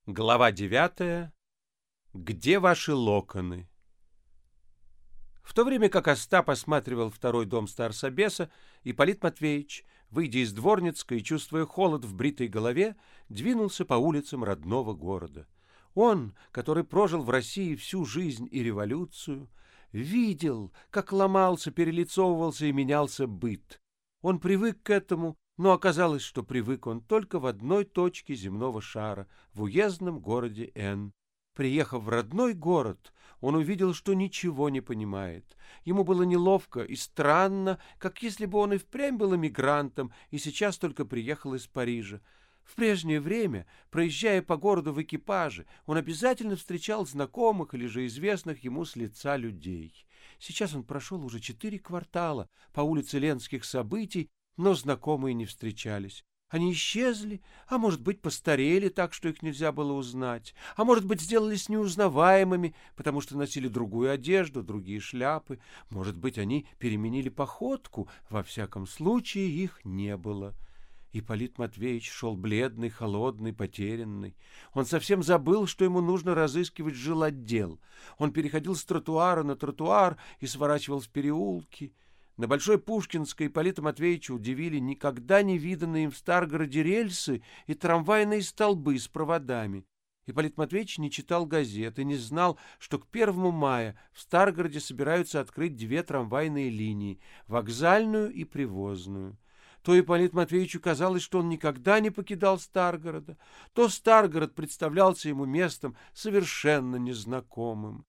Глава 9. Где ваши локоны? В то время как Остап осматривал второй дом старособеса, Ипполит Матвеевич, выйдя из Дворницкой и чувствуя холод в бритой голове, двинулся по улицам родного города. Он, который прожил в России всю жизнь и революцию, видел, как ломался, перелицовывался и менялся быт. Он привык к этому, но оказалось, что привык он только в одной точке земного шара, в уездном городе Н. Приехав в родной город, он увидел, что ничего не понимает. Ему было неловко и странно, как если бы он и впрямь был эмигрантом и сейчас только приехал из Парижа. В прежнее время, проезжая по городу в экипаже, он обязательно встречал знакомых или же известных ему с лица людей. Сейчас он прошел уже 4 квартала по улице Ленских событий, но знакомые не встречались. Они исчезли, а может быть, постарели так, что их нельзя было узнать, а может быть, сделались неузнаваемыми, потому что носили другую одежду, другие шляпы. Может быть, они переменили походку, во всяком случае их не было. Ипполит Матвеевич шел бледный, холодный, потерянный. Он совсем забыл, что ему нужно разыскивать жилотдел. Он переходил с тротуара на тротуар и сворачивал в переулки. На Большой Пушкинской Ипполита Матвеевича удивили никогда не виданные им в Старгороде рельсы и трамвайные столбы с проводами. Ипполит Матвеевич не читал газет и не знал, что к 1 мая в Старгороде собираются открыть 2 трамвайные линии — вокзальную и привозную. То Ипполиту Матвеевичу казалось, что он никогда не покидал Старгорода, то Старгород представлялся ему местом совершенно незнакомым.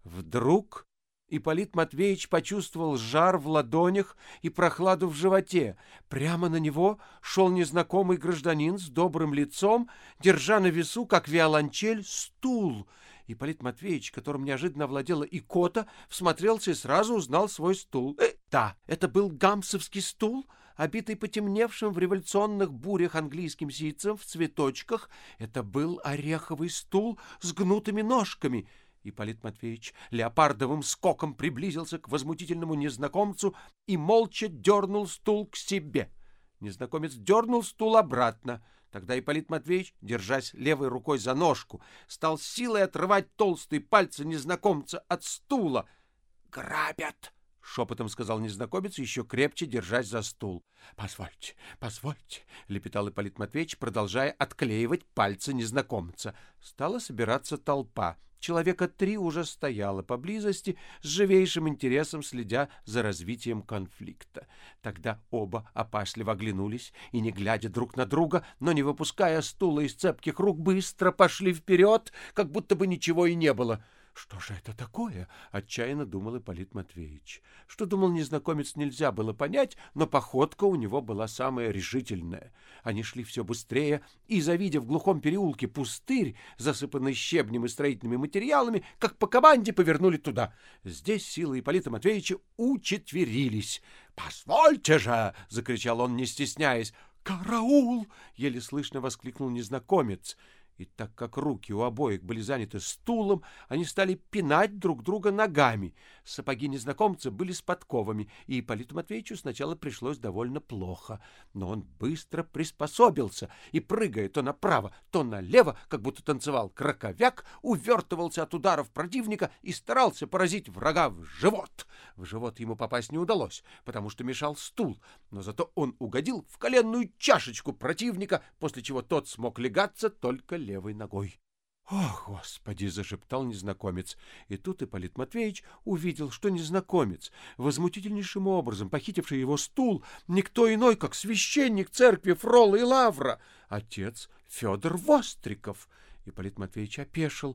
Вдруг Ипполит Матвеевич почувствовал жар в ладонях и прохладу в животе. Прямо на него шел незнакомый гражданин с добрым лицом, держа на весу, как виолончель, стул. Ипполит Матвеевич, которым неожиданно овладела икота, всмотрелся и сразу узнал свой стул. Да, это был гамсовский стул, обитый потемневшим в революционных бурях английским ситцем в цветочках. Это был ореховый стул с гнутыми ножками. Ипполит Матвеевич леопардовым скоком приблизился к возмутительному незнакомцу и молча дернул стул к себе. Незнакомец дернул стул обратно. Тогда Ипполит Матвеевич, держась левой рукой за ножку, стал силой отрывать толстые пальцы незнакомца от стула. «Грабят!» — шепотом сказал незнакомец, еще крепче держась за стул. «Позвольте, позвольте!» — лепетал Ипполит Матвеевич, продолжая отклеивать пальцы незнакомца. Стала собираться толпа. Человека 3 уже стояло поблизости, с живейшим интересом следя за развитием конфликта. Тогда оба опасливо оглянулись и, не глядя друг на друга, но не выпуская стула из цепких рук, быстро пошли вперед, как будто бы ничего и не было. «Что же это такое?» — отчаянно думал Ипполит Матвеевич. Что думал незнакомец, нельзя было понять, но походка у него была самая решительная. Они шли все быстрее, и, завидя в глухом переулке пустырь, засыпанный щебнем и строительными материалами, как по команде повернули туда. Здесь силы Ипполита Матвеевича учетверились. «Позвольте же!» — закричал он, не стесняясь. «Караул!» — еле слышно воскликнул незнакомец. И так как руки у обоих были заняты стулом, они стали пинать друг друга ногами. Сапоги незнакомца были с подковами, и Ипполиту Матвеевичу сначала пришлось довольно плохо. Но он быстро приспособился и, прыгая то направо, то налево, как будто танцевал краковяк, увертывался от ударов противника и старался поразить врага в живот. В живот ему попасть не удалось, потому что мешал стул, но зато он угодил в коленную чашечку противника, после чего тот смог легаться только левой ногой. «О, Господи!» — зашептал незнакомец. И тут Ипполит Матвеевич увидел, что незнакомец, возмутительнейшим образом похитивший его стул, никто иной, как священник церкви Фрола и Лавра, отец Федор Востриков. Ипполит Матвеевич опешил.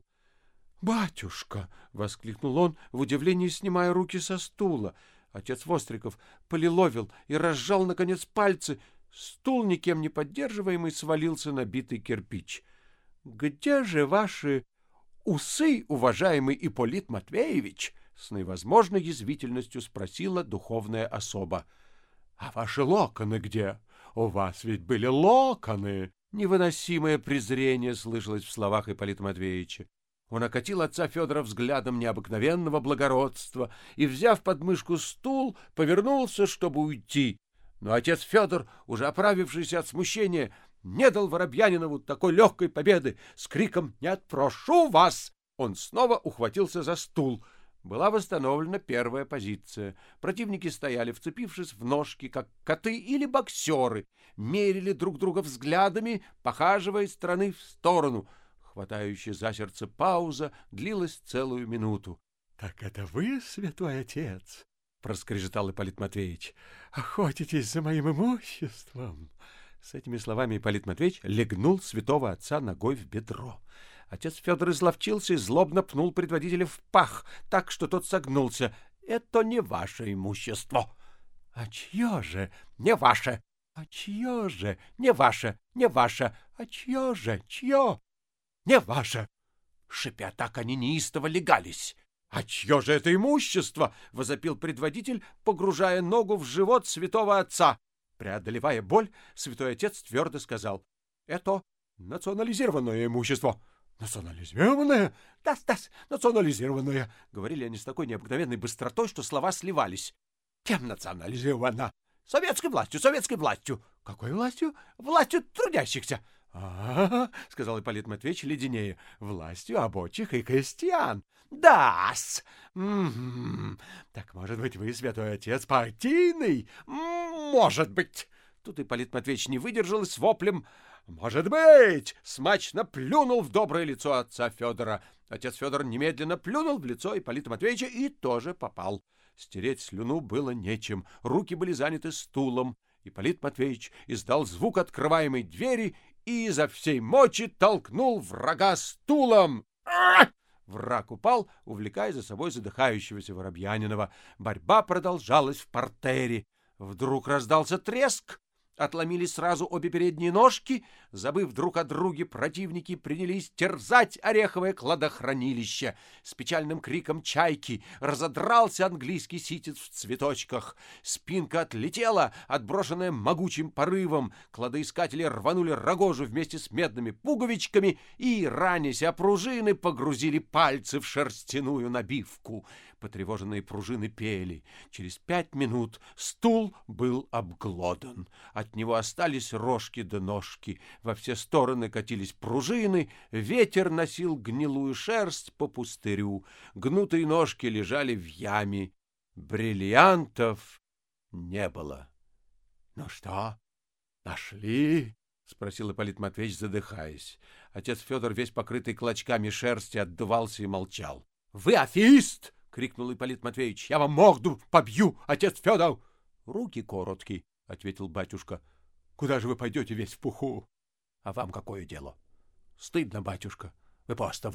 «Батюшка!» — воскликнул он, в удивлении снимая руки со стула. Отец Востриков полиловил и разжал, наконец, пальцы. Стул, никем не поддерживаемый, свалился на битый кирпич. «Где же ваши усы, уважаемый Ипполит Матвеевич?» — с наивозможной язвительностью спросила духовная особа. «А ваши локоны где? У вас ведь были локоны!» Невыносимое презрение слышалось в словах Ипполита Матвеевича. Он окатил отца Федора взглядом необыкновенного благородства и, взяв под мышку стул, повернулся, чтобы уйти. Но отец Федор, уже оправившийся от смущения, не дал Воробьянинову такой легкой победы. С криком «Нет, прошу вас!» он снова ухватился за стул. Была восстановлена первая позиция. Противники стояли, вцепившись в ножки, как коты или боксеры, мерили друг друга взглядами, похаживая из стороны в сторону. Хватающая за сердце пауза длилась целую минуту. — Так это вы, святой отец? — проскрежетал Ипполит Матвеевич. — Охотитесь за моим имуществом? С этими словами Ипполит Матвеевич легнул святого отца ногой в бедро. Отец Федор изловчился и злобно пнул предводителя в пах, так что тот согнулся. — Это не ваше имущество. — А чье же? — Не ваше. — А чье же? — Не ваше, не ваше. — А чье же? Чье? — Не ваше. Шипя так, они неистово легались. — А чье же это имущество? — возопил предводитель, погружая ногу в живот святого отца. Преодолевая боль, святой отец твердо сказал: — Это национализированное имущество. — Национализированное? Да, национализированное, — говорили они с такой необыкновенной быстротой, что слова сливались. — Кем национализировано? — Советской властью, советской властью. — Какой властью? — Властью трудящихся. — сказал Ипполит Матвеевич леденее, — властью рабочих и крестьян. — Да-с. Так, может быть, вы, святой отец, партийный? — Может быть. Тут Ипполит Матвеевич не выдержал и с воплем «Может быть!» смачно плюнул в доброе лицо отца Федора. Отец Федор немедленно плюнул в лицо Ипполита Матвеевича и тоже попал. Стереть слюну было нечем, руки были заняты стулом. Ипполит Матвеевич издал звук открываемой двери и изо всей мочи толкнул врага стулом. Враг упал, увлекая за собой задыхающегося Воробьянинова. Борьба продолжалась в партере. Вдруг раздался треск. Отломились сразу обе передние ножки. Забыв друг о друге, противники принялись терзать ореховое кладохранилище. С печальным криком чайки разодрался английский ситец в цветочках. Спинка отлетела, отброшенная могучим порывом. Кладоискатели рванули рогожу вместе с медными пуговичками и, ранясь о пружины, погрузили пальцы в шерстяную набивку. Потревоженные пружины пели. Через 5 минут стул был обглодан. От него остались рожки да ножки. Во все стороны катились пружины. Ветер носил гнилую шерсть по пустырю. Гнутые ножки лежали в яме. Бриллиантов не было. — Ну что, нашли? — спросил Ипполит Матвеевич, задыхаясь. Отец Федор, весь покрытый клочками шерсти, отдувался и молчал. — Вы аферист! — крикнул Ипполит Матвеевич. — Я вам морду побью, отец Федор! — Руки короткие, — ответил батюшка. — Куда же вы пойдете весь в пуху? — А вам какое дело? — Стыдно, батюшка. Вы просто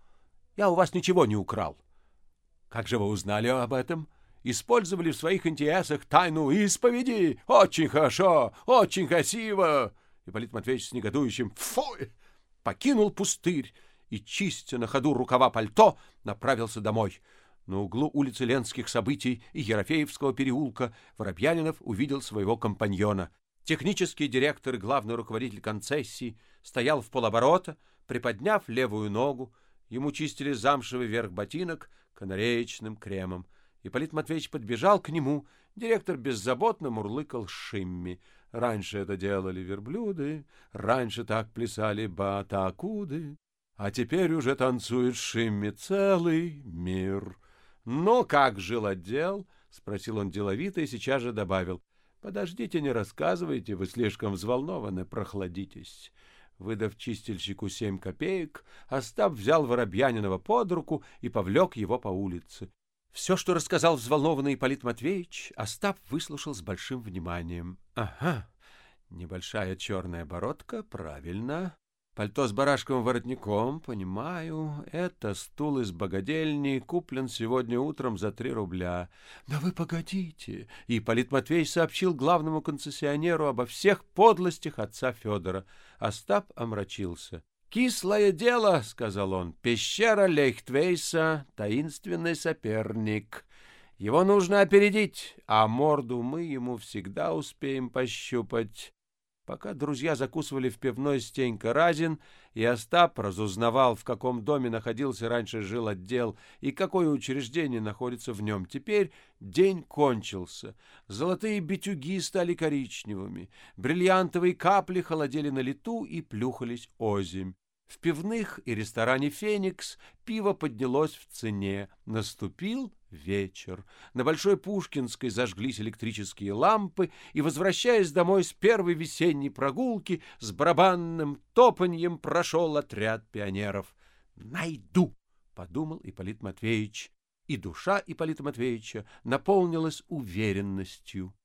Я у вас ничего не украл. — Как же вы узнали об этом? Использовали в своих интересах тайну исповеди? Очень хорошо, очень красиво! Ипполит Матвеевич с негодующим «Фой!» покинул пустырь и, чистя на ходу рукава пальто, направился домой. На углу улицы Ленских событий и Ерофеевского переулка Воробьянинов увидел своего компаньона. Технический директор и главный руководитель концессии стоял в полоборота, приподняв левую ногу. Ему чистили замшевый верх ботинок канареечным кремом. Ипполит Матвеевич подбежал к нему. Директор беззаботно мурлыкал Шимми. Раньше это делали верблюды, раньше так плясали батакуды, а теперь уже танцует Шимми целый мир. — Ну, как жил отдел? — спросил он деловито и сейчас же добавил. — Подождите, не рассказывайте, вы слишком взволнованы, прохладитесь. Выдав чистильщику 7 копеек, Остап взял Воробьянинова под руку и повлек его по улице. Все, что рассказал взволнованный Ипполит Матвеевич, Остап выслушал с большим вниманием. — Ага, небольшая черная бородка, правильно. Пальто с барашковым воротником, понимаю. Это стул из богадельни, куплен сегодня утром за 3 рубля. Да вы погодите. И Ипполит Матвеевич сообщил главному концессионеру обо всех подлостях отца Федора. Остап омрачился. «Кислое дело», — сказал он, — «пещера Лейхтвейса, таинственный соперник. Его нужно опередить, а морду мы ему всегда успеем пощупать». Пока друзья закусывали в пивной Стенька Разин, и Остап разузнавал, в каком доме находился раньше жилотдел и какое учреждение находится в нем теперь, день кончился. Золотые битюги стали коричневыми, бриллиантовые капли холодели на лету и плюхались озимь. В пивных и ресторане «Феникс» пиво поднялось в цене. Наступил вечер. На Большой Пушкинской зажглись электрические лампы, и, возвращаясь домой с первой весенней прогулки, с барабанным топаньем прошел отряд пионеров. «Найду!» — подумал Ипполит Матвеевич, и душа Ипполита Матвеевича наполнилась уверенностью.